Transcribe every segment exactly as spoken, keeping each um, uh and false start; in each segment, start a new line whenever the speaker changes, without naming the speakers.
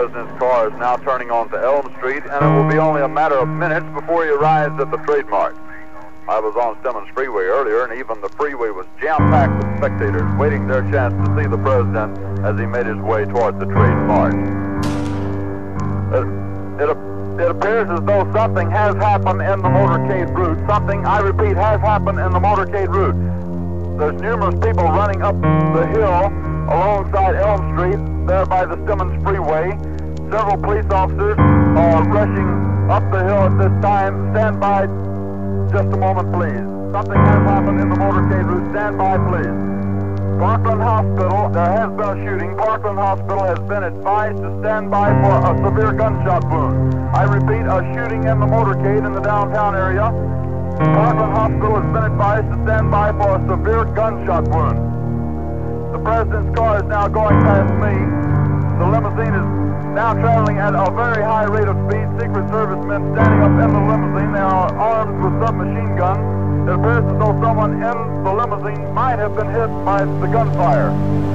president's car is now turning onto Elm Street, and it will be only a matter of minutes before he arrives at the trademark. I was on Stemmons Freeway earlier, and even the freeway was jam-packed with spectators waiting their chance to see the president as he made his way towards the trademark. It, it, it appears as though something has happened in the motorcade route. Something, I repeat, has happened in the motorcade route. There's numerous people running up the hill alongside Elm Street, there by the Stemmons Freeway. Several police officers are rushing up the hill at this time. Stand by just a moment, please. Something has happened in the motorcade route. Stand by, please. Parkland Hospital, there has been a shooting. Parkland Hospital has been advised to stand by for a severe gunshot wound. I repeat, a shooting in the motorcade in the downtown area. Parkland Hospital has been advised to stand by for a severe gunshot wound. The president's car is now going past me. The limousine is now traveling at a very high rate of speed. Secret Service men standing up in the limousine. They are armed with submachine guns. It appears as though someone in the limousine might have been hit by the gunfire.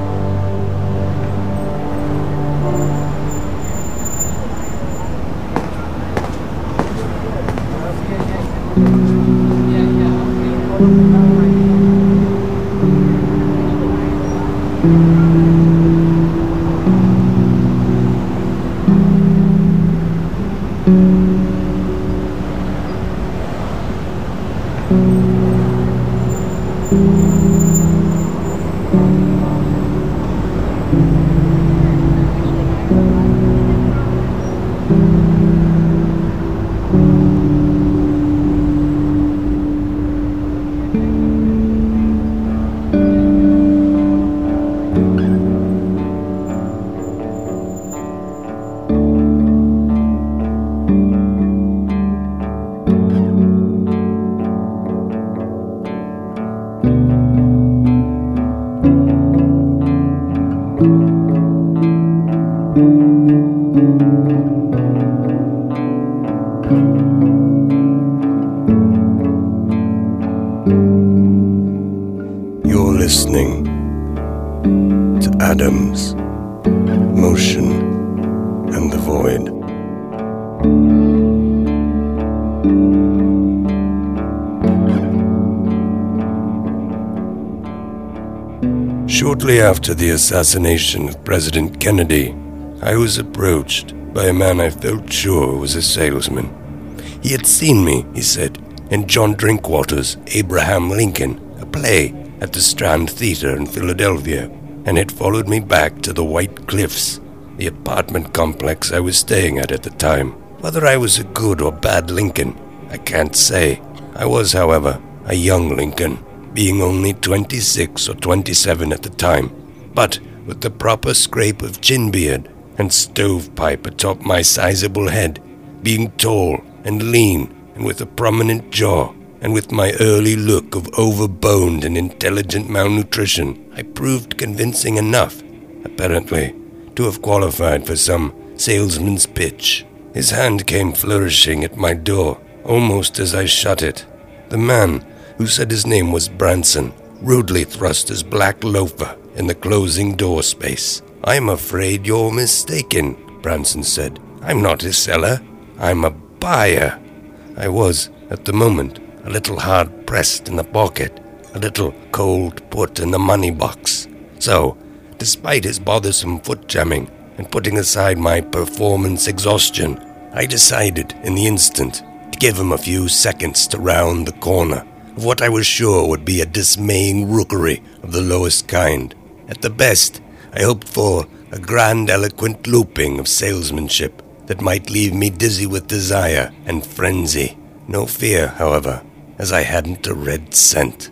You're listening to Adams, Motion, and the Void. Shortly after the assassination of President Kennedy, I was approached by a man I felt sure was a salesman. He had seen me, he said, in John Drinkwater's Abraham Lincoln, a play at the Strand Theatre in Philadelphia, and had followed me back to the White Cliffs, the apartment complex I was staying at at the time. Whether I was a good or bad Lincoln, I can't say. I was, however, a young Lincoln, being only twenty-six or twenty-seven at the time, but with the proper scrape of chin beard and stovepipe atop my sizable head, being tall and lean and with a prominent jaw, and with my early look of overboned and intelligent malnutrition, I proved convincing enough, apparently, to have qualified for some salesman's pitch. His hand came flourishing at my door, almost as I shut it. The man, who said his name was Branson, rudely thrust his black loafer in the closing door space. "I'm afraid you're mistaken," Branson said. "I'm not a seller. I'm a buyer." I was, at the moment, a little hard-pressed in the pocket, a little cold put in the money box. So, despite his bothersome foot-jamming and putting aside my performance exhaustion, I decided in the instant to give him a few seconds to round the corner of what I was sure would be a dismaying rookery of the lowest kind. At the best, I hoped for a grandiloquent looping of salesmanship that might leave me dizzy with desire and frenzy. No fear, however, as I hadn't a red cent.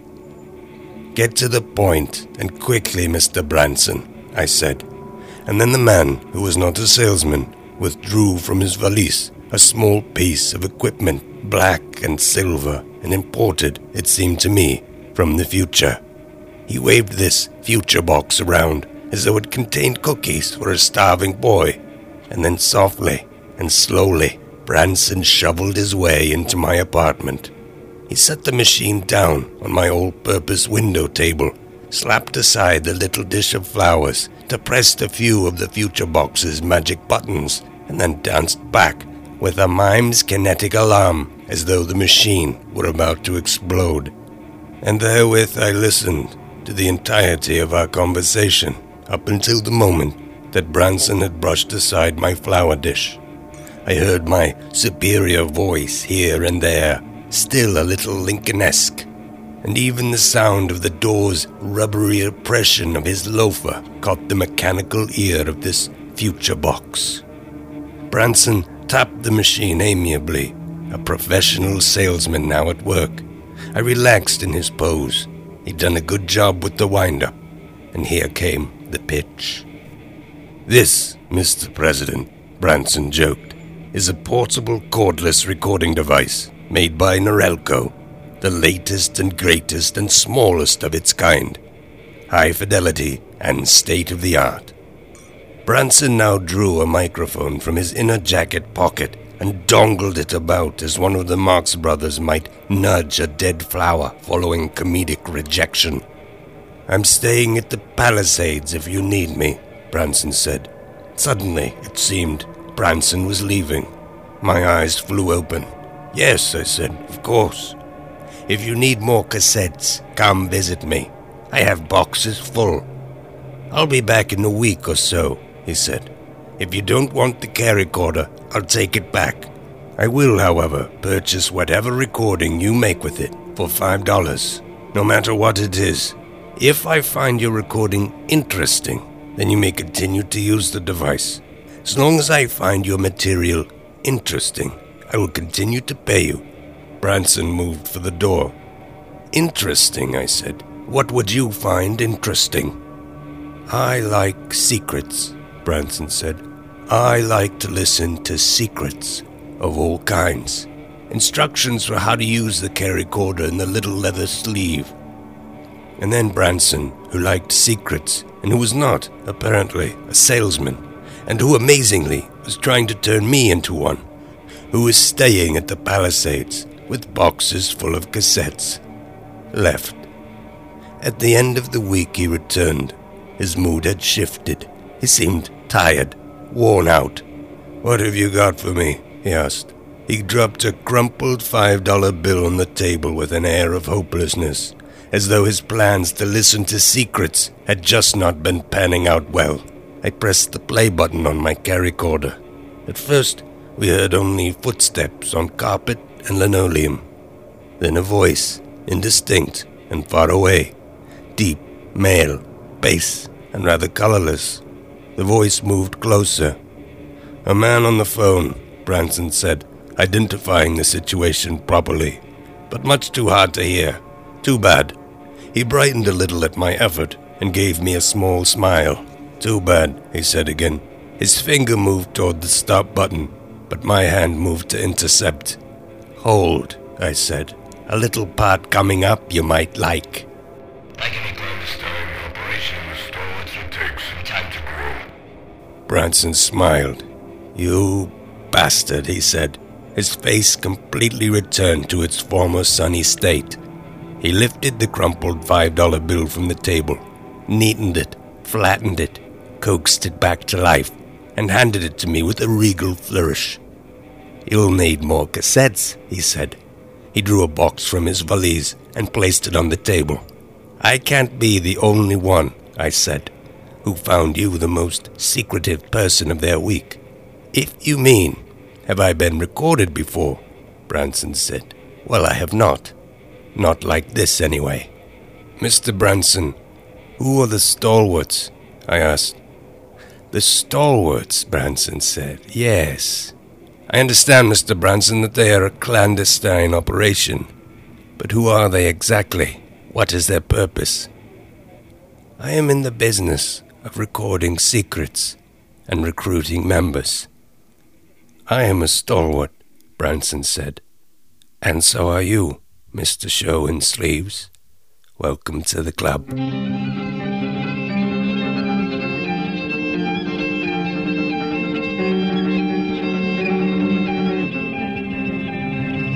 "Get to the point, and quickly, Mister Branson," I said. And then the man, who was not a salesman, withdrew from his valise a small piece of equipment, black and silver, and imported, it seemed to me, from the future. He waved this future box around as though it contained cookies for a starving boy, and then softly and slowly Branson shoveled his way into my apartment. He set the machine down on my all-purpose window table, slapped aside the little dish of flowers, depressed a few of the Future Box's magic buttons, and then danced back with a mime's kinetic alarm as though the machine were about to explode. And therewith I listened to the entirety of our conversation up until the moment that Branson had brushed aside my flower dish. I heard my superior voice here and there, still a little Lincoln-esque, and even the sound of the door's rubbery oppression of his loafer caught the mechanical ear of this Future Box. Branson tapped the machine amiably, a professional salesman now at work. I relaxed in his pose. He'd done a good job with the wind-up, and here came the pitch. "This, Mister President," Branson joked, "is a portable cordless recording device made by Norelco, the latest and greatest and smallest of its kind, high fidelity and state-of-the-art." Branson now drew a microphone from his inner jacket pocket and dongled it about as one of the Marx Brothers might nudge a dead flower following comedic rejection. "I'm staying at the Palisades if you need me," Branson said. Suddenly, it seemed, Branson was leaving. My eyes flew open. "Yes," I said, "of course. If you need more cassettes, come visit me. I have boxes full." "I'll be back in a week or so," he said. "If you don't want the camcorder, I'll take it back. I will, however, purchase whatever recording you make with it for five dollars, no matter what it is. If I find your recording interesting, then you may continue to use the device. As long as I find your material interesting, I will continue to pay you." Branson moved for the door. "Interesting," I said. "What would you find interesting?" "I like secrets," Branson said. "I like to listen to secrets of all kinds. Instructions for how to use the camcorder in the little leather sleeve." And then Branson, who liked secrets, and who was not, apparently, a salesman, and who, amazingly, was trying to turn me into one, who was staying at the Palisades with boxes full of cassettes, left. At the end of the week he returned. His mood had shifted. He seemed tired, worn out. "What have you got for me?" he asked. He dropped a crumpled five-dollar bill on the table with an air of hopelessness, as though his plans to listen to secrets had just not been panning out well. I pressed the play button on my camcorder. At first, we heard only footsteps on carpet and linoleum. Then a voice, indistinct and far away, deep, male, bass, and rather colorless. The voice moved closer. "A man on the phone," Branson said, identifying the situation properly, "but much too hard to hear. Too bad." He brightened a little at my effort and gave me a small smile. "Too bad," he said again. His finger moved toward the stop button, but my hand moved to intercept. "Hold," I said. "A little part coming up you might like."
Like any clandestine operation, the stalwarts will take some time to grow.
Branson smiled. "You bastard," he said. His face completely returned to its former sunny state. He lifted the crumpled five-dollar bill from the table, neatened it, flattened it, coaxed it back to life, and handed it to me with a regal flourish. "You'll need more cassettes," he said. He drew a box from his valise and placed it on the table. "I can't be the only one," I said, "who found you the most secretive person of their week." "If you mean, have I been recorded before?" Branson said. "Well, I have not. Not like this, anyway." "Mister Branson, who are the stalwarts?" I asked. "The stalwarts," Branson said. "Yes. I understand, Mister Branson, that they are a clandestine operation. But who are they exactly? What is their purpose?" "I am in the business of recording secrets and recruiting members." "I am a stalwart," Branson said. "And so are you, Mister Show in Sleeves. Welcome to the club."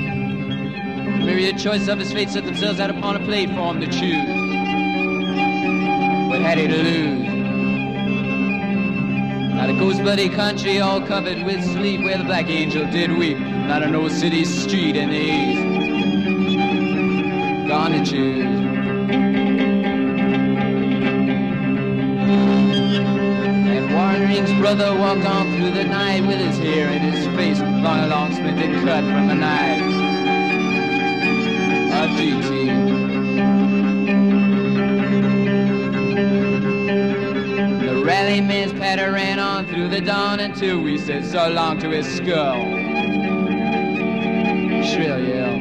Myriad choice of his fate set themselves out upon a platform to choose. Paddy to lose. Not a ghost bloody country all covered with sleep, where the black angel did weep. Not an old city street in the east. Gone to choose. And Warren Ring's brother walked on through the night with his hair in his face, long a long splintered cut from the knives of G T. Rallyman's patter ran on through the dawn until we said so long to his skull. Shrill yell.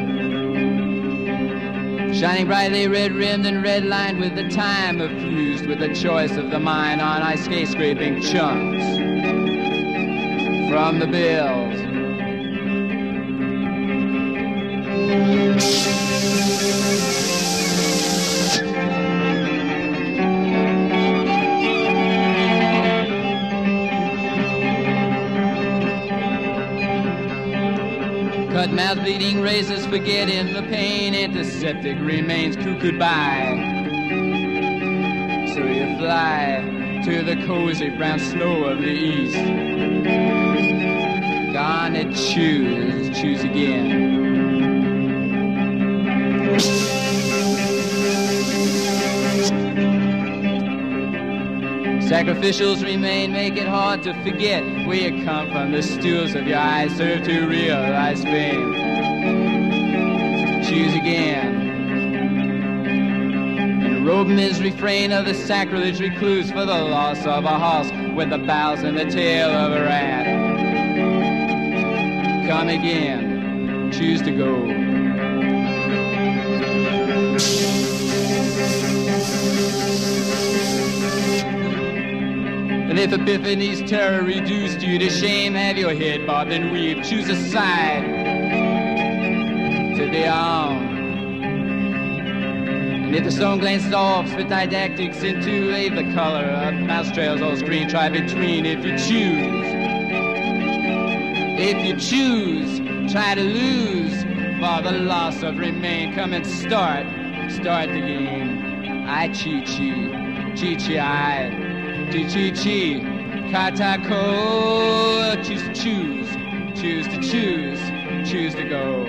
Shining brightly red-rimmed and red-lined with the time, effused with the choice of the mine on ice skate scraping chunks from the bills. Cut mouth bleeding razors, forgetting the pain. Antiseptic remains cuckooed by. So you fly to the cozy brown snow of the east. Gonna choose, choose again. Sacrificials remain, make it hard to forget where you come from. The stools of your eyes serve to realize fame. Choose again. And robe his refrain of the sacrilege recluse for the loss of a horse with the bowels and the tail of a rat. Come again. Choose to go. And if Epiphany's terror reduced you to shame, have your head bobbed and weaved, choose a side to be on. And if the stone glances off, spit didactics into a the color of mouse trails on screen, try between if you choose. If you choose, try to lose, for the loss of remain. Come and start, start the game. I cheat, cheat, cheat, cheat, I. Chi-chi-chi, katako, choose to choose, choose to choose, choose to go.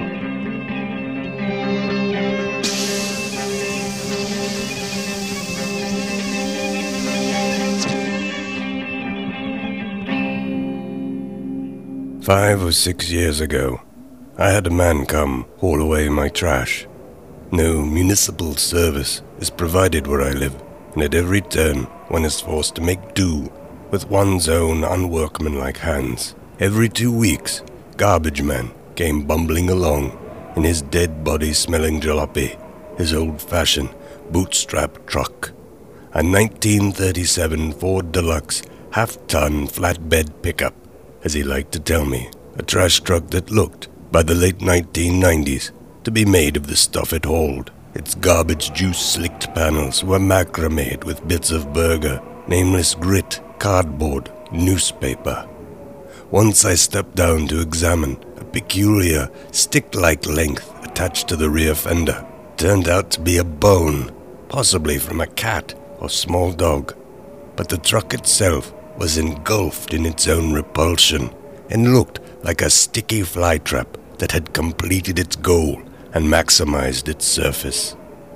Five or six years ago, I had a man come haul away my trash. No municipal service is provided where I live, and at every turn one is forced to make do with one's own unworkmanlike hands. Every two weeks, garbage man came bumbling along in his dead body smelling jalopy, his old-fashioned bootstrap truck, a nineteen thirty-seven Ford Deluxe half-ton flatbed pickup, as he liked to tell me, a trash truck that looked, by the late nineteen nineties, to be made of the stuff it hauled. Its garbage juice-slicked panels were macrameed with bits of burger, nameless grit, cardboard, newspaper. Once I stepped down to examine a peculiar, stick-like length attached to the rear fender. Turned out to be a bone, possibly from a cat or small dog. But the truck itself was engulfed in its own repulsion and looked like a sticky flytrap that had completed its goal and maximized its surface.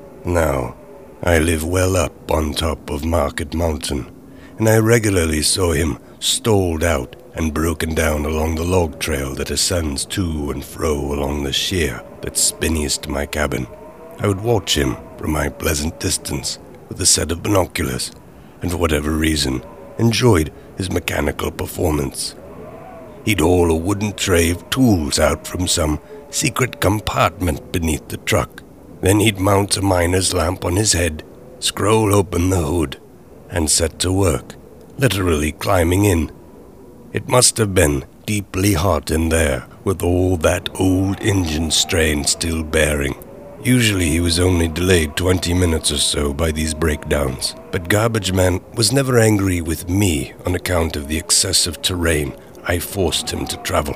Now, I live well up on top of Market Mountain, and I regularly saw him stalled out and broken down along the log trail that ascends to and fro along the sheer that spinnies to my cabin. I would watch him from my pleasant distance with a set of binoculars, and for whatever reason, enjoyed his mechanical performance. He'd haul a wooden tray of tools out from some secret compartment beneath the truck. Then he'd mount a miner's lamp on his head, scroll open the hood, and set to work, literally climbing in. It must have been deeply hot in there, with all that old engine strain still bearing. Usually he was only delayed twenty minutes or so by these breakdowns, but Garbage Man was never angry with me on account of the excessive terrain I forced him to travel.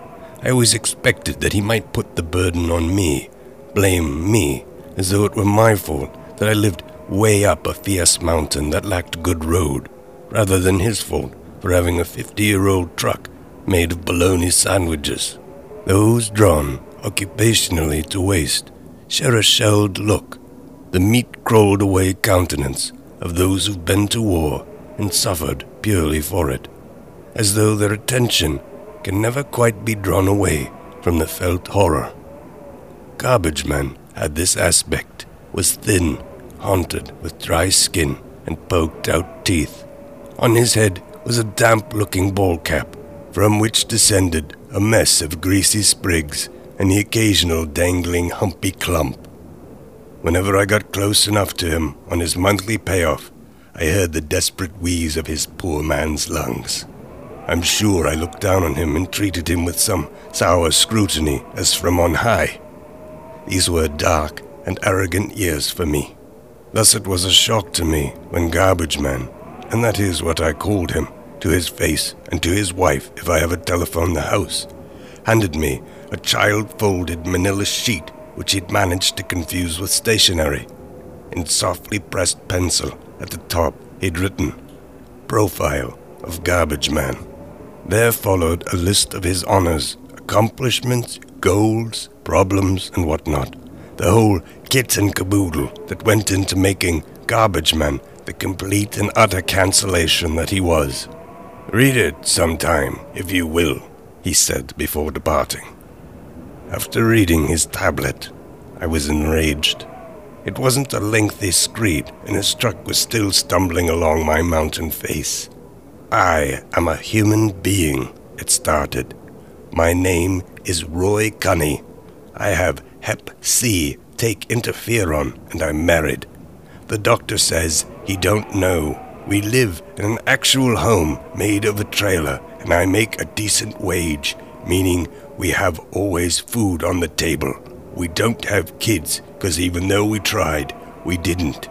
I always expected that he might put the burden on me, blame me, as though it were my fault that I lived way up a fierce mountain that lacked good road, rather than his fault for having a fifty-year-old truck made of bologna sandwiches. Those drawn occupationally to waste share a shelled look, the meat-crawled away countenance of those who've been to war and suffered purely for it, as though their attention can never quite be drawn away from the felt horror. Garbage Man had this aspect, was thin, haunted with dry skin and poked-out teeth. On his head was a damp-looking ball cap, from which descended a mess of greasy sprigs and the occasional dangling humpy clump. Whenever I got close enough to him on his monthly payoff, I heard the desperate wheeze of his poor man's lungs. I'm sure I looked down on him and treated him with some sour scrutiny as from on high. These were dark and arrogant years for me. Thus it was a shock to me when Garbage Man, and that is what I called him, to his face and to his wife if I ever telephoned the house, handed me a child-folded manila sheet which he'd managed to confuse with stationery. In softly pressed pencil at the top he'd written, "Profile of Garbage Man." There followed a list of his honors, accomplishments, goals, problems, and whatnot. The whole kit and caboodle that went into making Garbage Man the complete and utter cancellation that he was. "Read it sometime, if you will," he said before departing. After reading his tablet, I was enraged. It wasn't a lengthy screed, and his truck was still stumbling along my mountain face. "I am a human being," it started. "My name is Roy Cunny. I have hep C, take interferon, and I'm married. The doctor says he don't know. We live in an actual home made of a trailer, and I make a decent wage, meaning we have always food on the table. We don't have kids, because even though we tried, we didn't.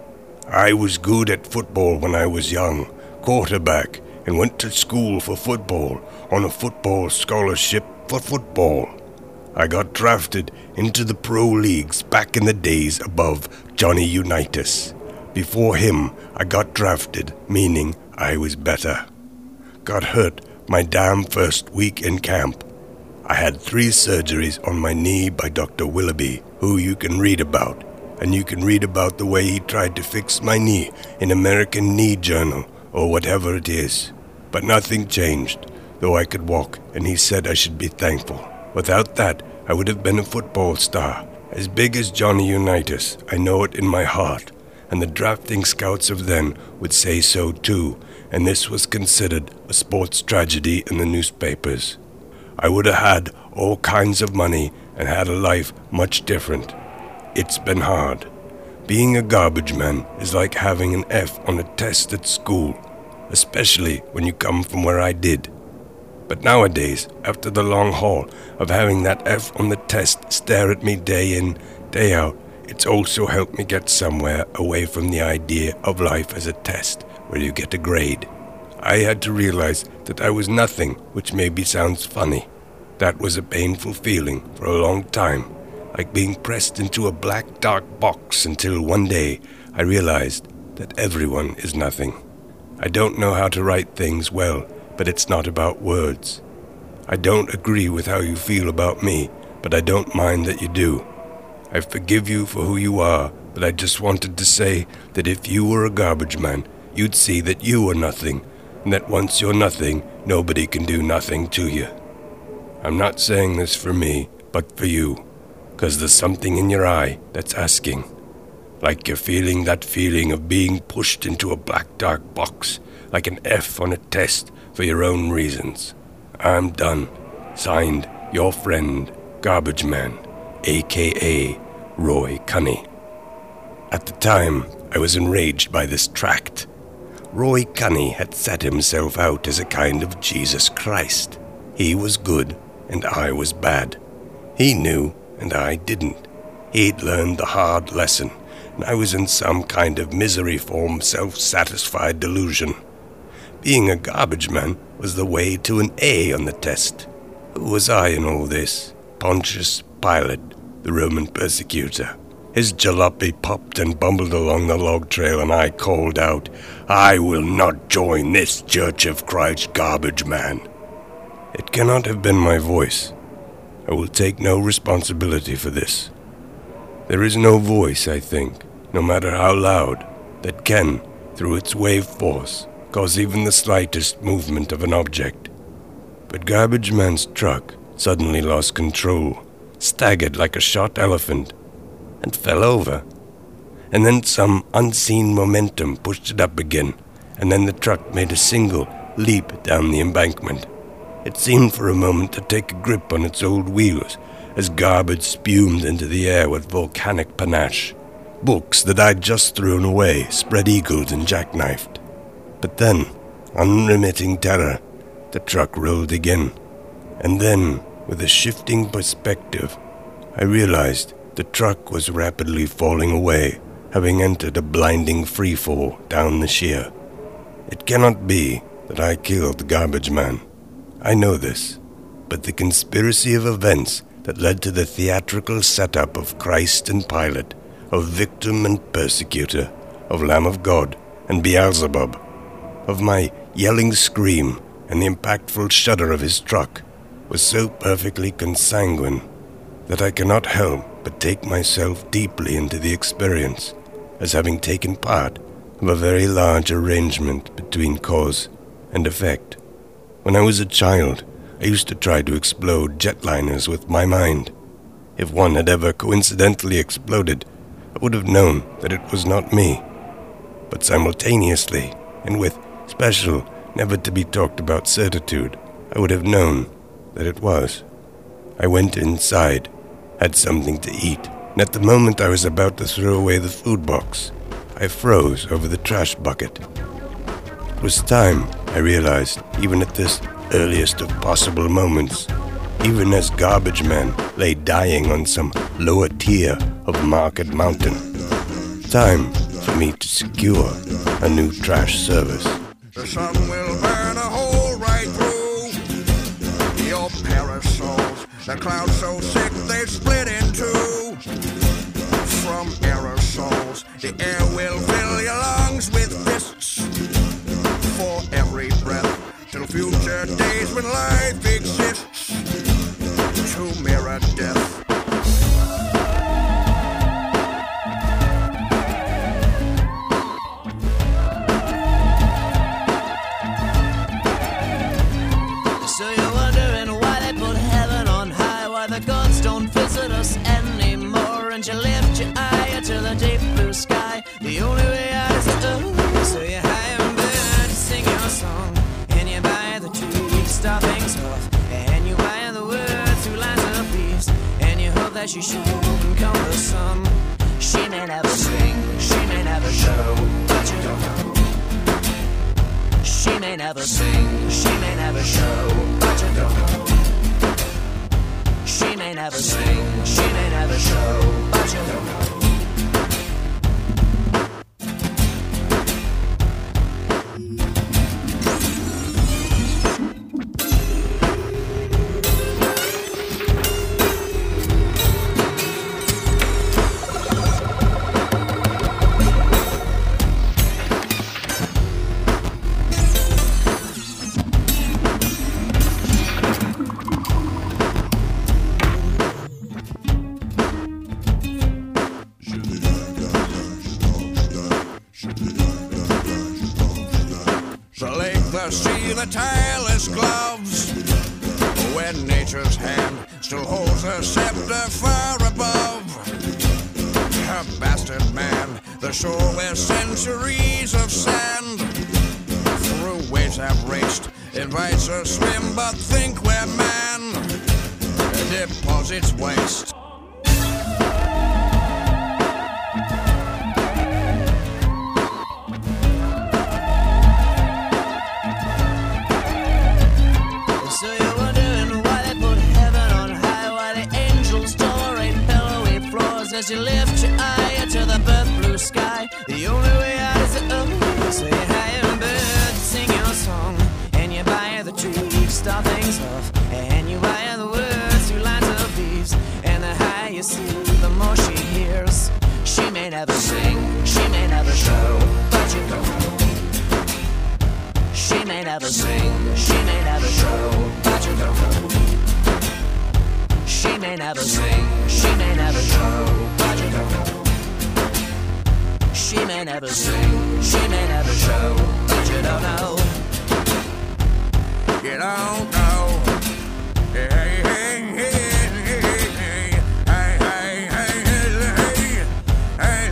I was good at football when I was young, quarterback, and went to school for football on a football scholarship for football. I got drafted into the pro leagues back in the days above Johnny Unitas. Before him, I got drafted, meaning I was better. Got hurt my damn first week in camp. I had three surgeries on my knee by Doctor Willoughby, who you can read about, and you can read about the way he tried to fix my knee in American Knee Journal, or whatever it is. But nothing changed, though I could walk, and he said I should be thankful. Without that, I would have been a football star, as big as Johnny Unitas. I know it in my heart, and the drafting scouts of then would say so too, and this was considered a sports tragedy in the newspapers. I would have had all kinds of money and had a life much different. It's been hard. Being a garbage man is like having an F on a test at school, especially when you come from where I did. But nowadays, after the long haul of having that F on the test stare at me day in, day out, it's also helped me get somewhere away from the idea of life as a test where you get a grade. I had to realize that I was nothing, which maybe sounds funny. That was a painful feeling for a long time, like being pressed into a black dark box until one day I realized that everyone is nothing. I don't know how to write things well, but it's not about words. I don't agree with how you feel about me, but I don't mind that you do. I forgive you for who you are, but I just wanted to say that if you were a garbage man, you'd see that you were nothing, and that once you're nothing, nobody can do nothing to you. I'm not saying this for me, but for you, 'cause there's something in your eye that's asking. Like you're feeling that feeling of being pushed into a black dark box, like an F on a test for your own reasons. I'm done. Signed, your friend, Garbage Man, a k a. Roy Cunny. At the time, I was enraged by this tract. Roy Cunny had set himself out as a kind of Jesus Christ. He was good, and I was bad. He knew, and I didn't. He'd learned the hard lesson, and I was in some kind of misery-form, self-satisfied delusion. Being a garbage man was the way to an A on the test. Who was I in all this? Pontius Pilate, the Roman persecutor. His jalopy popped and bumbled along the log trail, and I called out, "I will not join this Church of Christ garbage man." It cannot have been my voice. I will take no responsibility for this. There is no voice, I think, no matter how loud, that can, through its wave force, cause even the slightest movement of an object. But Garbage Man's truck suddenly lost control, staggered like a shot elephant, and fell over. And then some unseen momentum pushed it up again, and then the truck made a single leap down the embankment. It seemed for a moment to take a grip on its old wheels as garbage spumed into the air with volcanic panache. Books that I'd just thrown away spread-eagled and jackknifed. But then, unremitting terror, the truck rolled again. And then, with a shifting perspective, I realized the truck was rapidly falling away, having entered a blinding freefall down the sheer. It cannot be that I killed the Garbage Man. I know this, but the conspiracy of events that led to the theatrical setup of Christ and Pilate, of victim and persecutor, of Lamb of God and Beelzebub, of my yelling scream and the impactful shudder of his truck, was so perfectly consanguine that I cannot help but take myself deeply into the experience, as having taken part of a very large arrangement between cause and effect. When I was a child, I used to try to explode jetliners with my mind. If one had ever coincidentally exploded, I would have known that it was not me. But simultaneously, and with special, never-to-be-talked-about certitude, I would have known that it was. I went inside, had something to eat, and at the moment I was about to throw away the food box, I froze over the trash bucket. It was time, I realized, even at this earliest of possible moments, even as Garbage Man lay dying on some lower tier of Market Mountain. Time for me to secure a new trash service.
The sun will burn a hole right through your parasols. The clouds so thick they split in two. From aerosols, the air will fill your lungs with fists. For every breath, till future days when life exists, to mirror death.
So you're wondering why they put heaven on high, why the gods don't visit us anymore, and you lift your eye to the deep blue sky. The only way out is up. So you hire a bird to sing your song, and you buy the tree to start things off, and you buy the words two lines of peace, and you hope that she shouldn't come the sun. She may never sing, she may never show, but you don't know. She may never sing, she may never show, but you don't know. She may never sing, she may never show, but you don't know.
The sea, the tireless gloves, when nature's hand still holds her scepter far above. Her bastard man, the shore where centuries of sand through waves have raced, invites a swim, but think where man deposits waste.
As you lift your eye to the birth blue sky, the only way out is up. So you hire a bird to sing your song, and you buy the tree to start things off, and you buy the words two lines of leaves, and the higher you see, the more she hears. She may never sing, she may never show, but you don't know. She may never sing, she may never show, but you don't know. She may never sing, she may never show, but you don't know.
You don't know. Hey, hey, hey, hey, hey, hey, hey, hey, hey, hey, hey,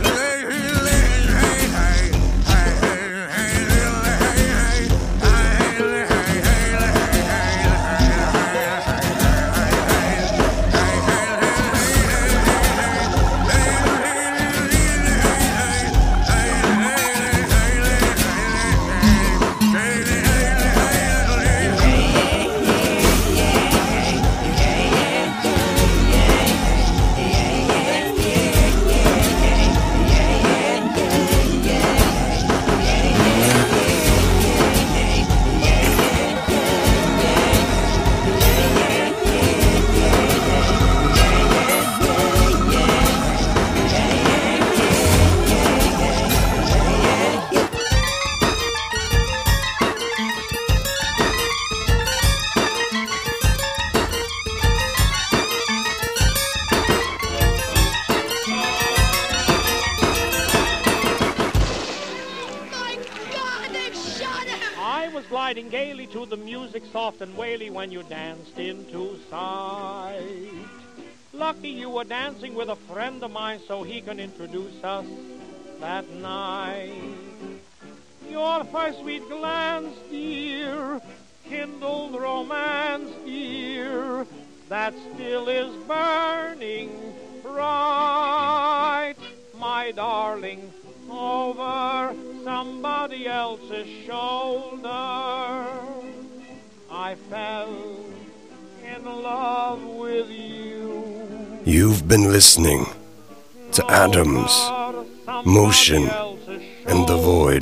gliding gaily to the music soft and waily when you danced into sight. Lucky you were dancing with a friend of mine so he can introduce us that night. Your first sweet glance, dear, kindled romance, dear, that still is burning bright. My darling, over somebody else's shoulder, I fell in love with you.
You've been listening to Adams, Motion, and the Void.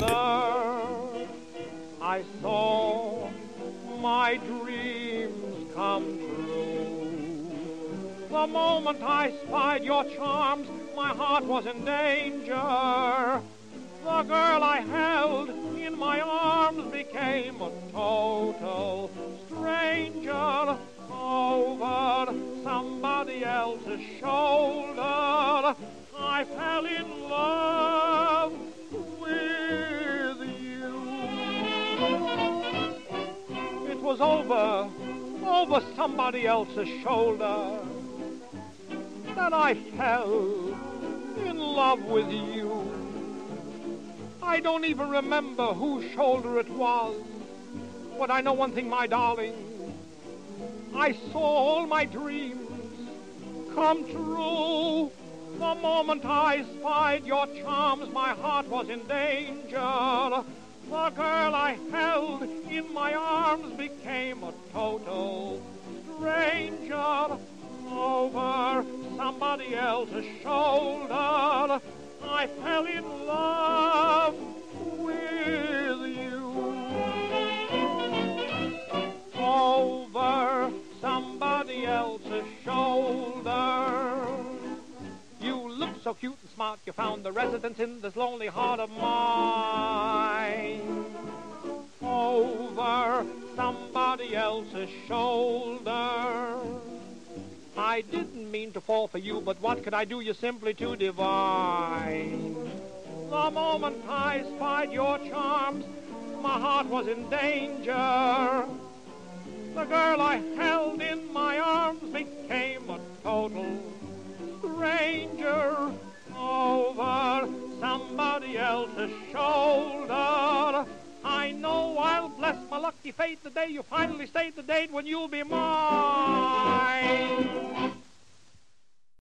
I saw my dreams come true. The moment I spied your charms, my heart was in danger. The girl I held in my arms became a total stranger. Over somebody else's shoulder, I fell in love with you. It was over, over somebody else's shoulder that I fell in love with you. I don't even remember whose shoulder it was, but I know one thing, my darling. I saw all my dreams come true. The moment I spied your charms, my heart was in danger. The girl I held in my arms became a total stranger. Over somebody else's shoulder, I fell in love with you. Over somebody else's shoulder. You look so cute and smart, you found the residence in this lonely heart of mine. Over somebody else's shoulder. I didn't mean to fall for you, but what could I do? You're simply too divine. The moment I spied your charms, my heart was in danger. The girl I held in my arms became a total stranger. Over somebody else's shoulder, I know I'll bless my lucky fate the day you finally state the date when you'll be mine.